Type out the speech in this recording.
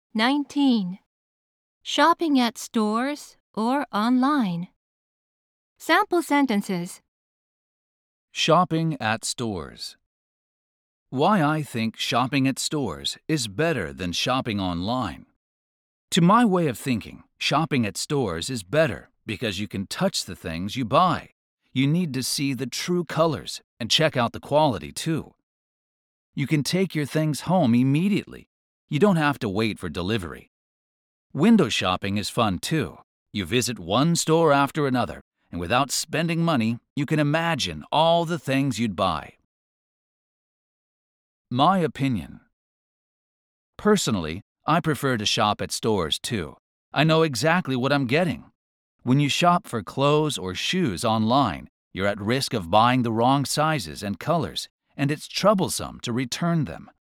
19. Shopping at stores or online. Sample sentences. Shopping at stores. Why I think shopping at stores is better than shopping online. To my way of thinking, shopping at stores is better because you can touch the things you buy. You need to see the true colors and check out the quality too. You can take your things home immediately. You don't have to wait for delivery. Window shopping is fun too. You visit one store after another, and without spending money, you can imagine all the things you'd buy. My opinion. Personally, I prefer to shop at stores too. I know exactly what I'm getting. When you shop for clothes or shoes online, you're at risk of buying the wrong sizes and colors, and it's troublesome to return them.